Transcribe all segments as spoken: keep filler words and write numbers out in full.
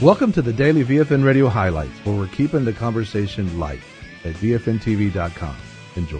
Welcome to the Daily V F N Radio Highlights, where we're keeping the conversation light at V F N T V dot com. Enjoy.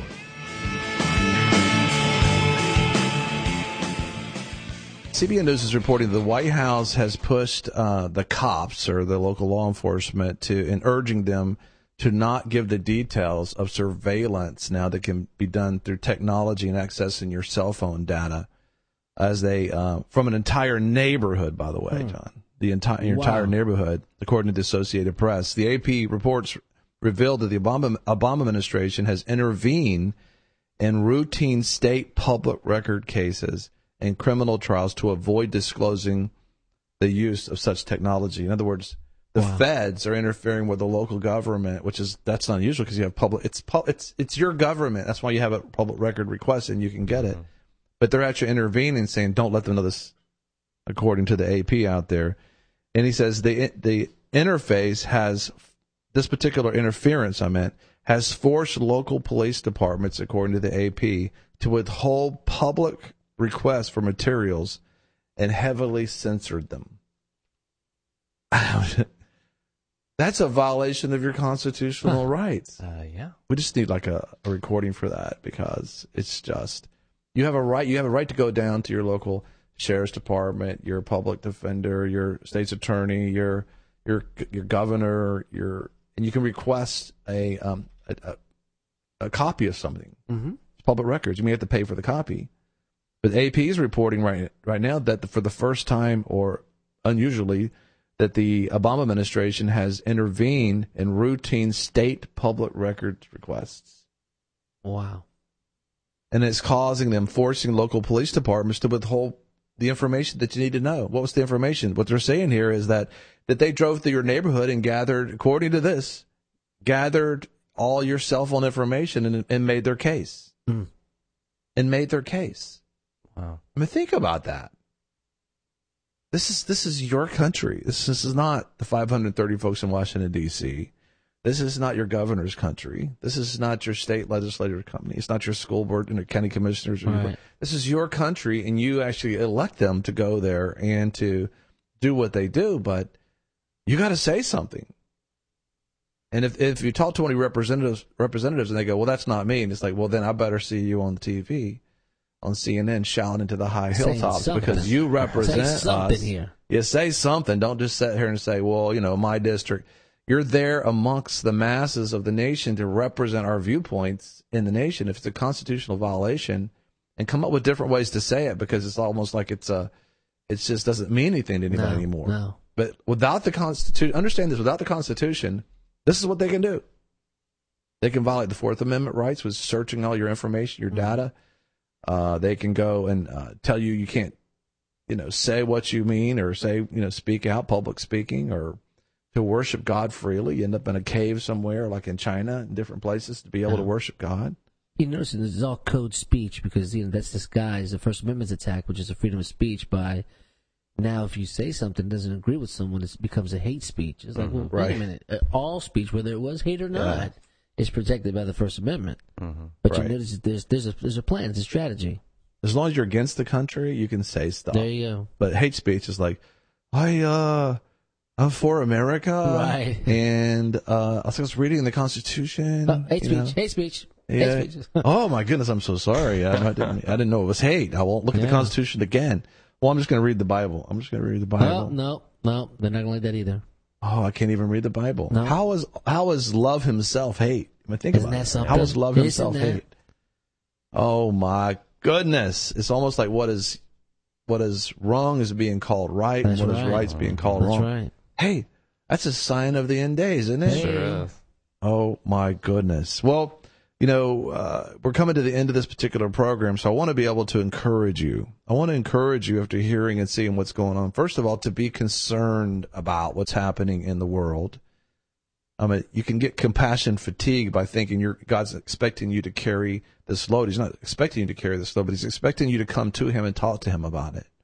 C B N News is reporting the White House has pushed uh, the cops or the local law enforcement to, and urging them to not give the details of surveillance now that can be done through technology and accessing your cell phone data as they, uh, from an entire neighborhood, by the way, hmm. John, the entire, your entire wow. neighborhood, according to the Associated Press. The A P reports revealed that the Obama, Obama administration has intervened in routine state public record cases and criminal trials to avoid disclosing the use of such technology. In other words, the wow. feds are interfering with the local government, which is that's not unusual because you have public. It's it's it's your government. That's why you have a public record request and you can get it. Mm-hmm. But they're actually intervening, saying don't let them know this, according to the A P out there. And he says the the interface has this particular interference. I meant has forced local police departments, according to the A P, to withhold public requests for materials and heavily censored them. That's a violation of your constitutional huh. rights. Uh, yeah. We just need like a, a recording for that because it's just you have a right. You have a right to go down to your local sheriff's department, your public defender, your state's attorney, your your your governor, your and you can request a um a, a, a copy of something. Mm-hmm. It's public records. You may have to pay for the copy. But A P is reporting right right now that for the first time, or unusually, that the Obama administration has intervened in routine state public records requests. Wow. And it's causing them, forcing local police departments to withhold the information that you need to know. What was the information? What they're saying here is that, that they drove through your neighborhood and gathered, according to this, gathered all your cell phone information and, and made their case. Mm. And made their case. Wow. I mean, think about that. This is this is your country. This, this is not the five hundred thirty folks in Washington, D C This is not your governor's country. This is not your state legislative company. It's not your school board and your county commissioners. Right. This is your country, and you actually elect them to go there and to do what they do, but you got to say something. And if if you talk to any representatives, representatives and they go, well, that's not me, and it's like, well, then I better see you on the T V. On C N N shouting into the high hilltops because you represent say something us. Here. You say something. Don't just sit here and say, well, you know, my district. You're there amongst the masses of the nation to represent our viewpoints in the nation. If it's a constitutional violation, and come up with different ways to say it because it's almost like it's a, it just doesn't mean anything to anybody no, anymore. No. But without the Constitution, understand this, without the Constitution, this is what they can do. They can violate the Fourth Amendment rights with searching all your information, your data. Uh, they can go and uh, tell you you can't, you know, say what you mean or say, you know, speak out, public speaking, or to worship God freely. You end up in a cave somewhere, like in China and different places, to be able no. to worship God. You notice this is all code speech because, you know, that's disguised the First Amendment's attack, which is a freedom of speech. By now, if you say something that doesn't agree with someone, it becomes a hate speech. It's like, mm-hmm. well, wait right. a minute. All speech, whether it was hate or not, yeah. is protected by the First Amendment. Mm-hmm. But right. you notice there's there's a there's a plan, there's a strategy. As long as you're against the country, you can say stuff. There you go. But hate speech is like, I uh, I'm for America, right? And uh, I was reading the Constitution. Oh, hate speech, know? hate speech. Yeah. Hate speech. Oh my goodness, I'm so sorry. I, I didn't I didn't know it was hate. I won't look yeah. at the Constitution again. Well, I'm just going to read the Bible. I'm just going to read the Bible. Well, no, no, they're not going to like that either. Oh, I can't even read the Bible. No. How is how is love himself hate? I mean, think Isn't about that it. something? How is love himself Isn't that? hate? Oh my goodness! It's almost like what is what is wrong is being called right, That's and what right. is right is being called That's wrong. right. Hey, that's a sign of the end days, isn't it? Sure is. Oh my goodness! Well, you know, uh, we're coming to the end of this particular program, so I want to be able to encourage you. I want to encourage you after hearing and seeing what's going on. First of all, to be concerned about what's happening in the world. I mean, you can get compassion fatigue by thinking you're, God's expecting you to carry this load. He's not expecting you to carry this load, but he's expecting you to come to him and talk to him about it.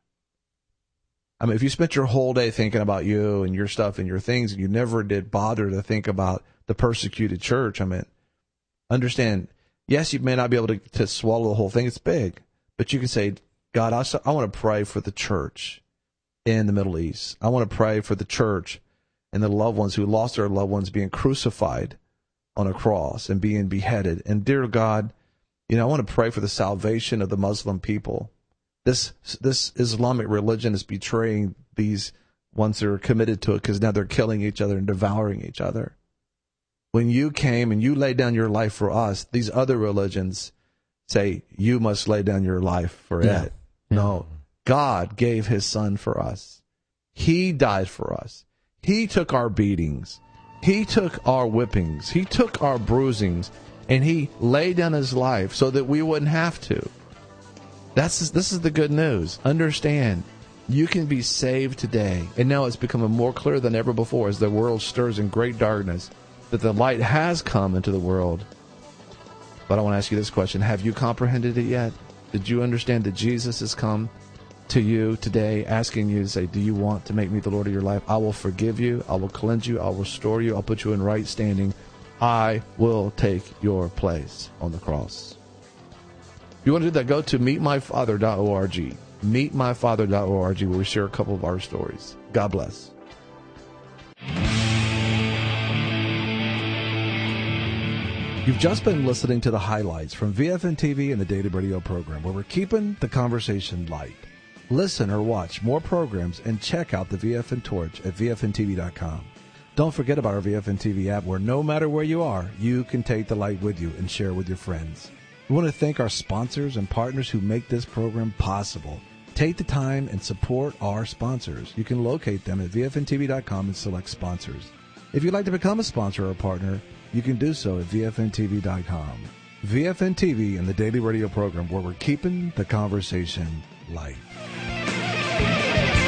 I mean, if you spent your whole day thinking about you and your stuff and your things, and you never did bother to think about the persecuted church, I mean, understand, yes, you may not be able to, to swallow the whole thing. It's big. But you can say, God, I, I want to pray for the church in the Middle East. I want to pray for the church and the loved ones who lost their loved ones being crucified on a cross and being beheaded. And dear God, you know, I want to pray for the salvation of the Muslim people. This this Islamic religion is betraying these ones that are committed to it, because now they're killing each other and devouring each other. When you came and you laid down your life for us, these other religions say you must lay down your life for Yeah. it. No, God gave his son for us. He died for us. He took our beatings. He took our whippings. He took our bruisings, and he laid down his life so that we wouldn't have to. That's this is the good news. Understand, you can be saved today. And now it's becoming more clear than ever before as the world stirs in great darkness that the light has come into the world. But I want to ask you this question. Have you comprehended it yet? Did you understand that Jesus has come to you today asking you to say, do you want to make me the Lord of your life? I will forgive you. I will cleanse you. I will restore you. I'll put you in right standing. I will take your place on the cross. If you want to do that, go to meet my father dot org. meet my father dot org, where we share a couple of our stories. God bless. You've just been listening to the highlights from V F N T V and the Daily Radio program, where we're keeping the conversation light. Listen or watch more programs and check out the V F N Torch at V F N T V dot com. Don't forget about our V F N T V app, where no matter where you are, you can take the light with you and share with your friends. We want to thank our sponsors and partners who make this program possible. Take the time and support our sponsors. You can locate them at V F N T V dot com and select sponsors. If you'd like to become a sponsor or a partner, you can do so at V F N T V dot com. V F N T V and the Daily Radio program, where we're keeping the conversation light.